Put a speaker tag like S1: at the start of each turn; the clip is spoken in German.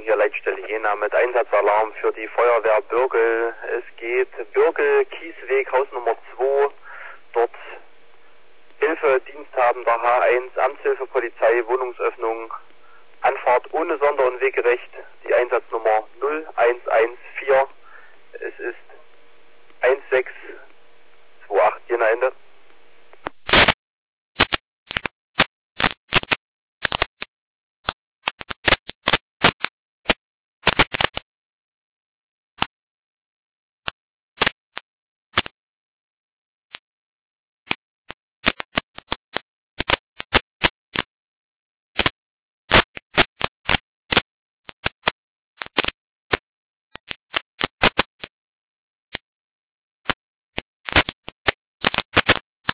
S1: hier Leitstelle Jena mit Einsatzalarm für die Feuerwehr Bürgel. Es geht Bürgel, Kiesweg, Haus Nummer 2, dort Hilfediensthabender H1, Amtshilfe, Polizei, Wohnungsöffnung, Anfahrt ohne Sonder- und Wegerecht, die Einsatznummer 0114. Es ist 1628 Jena Ende.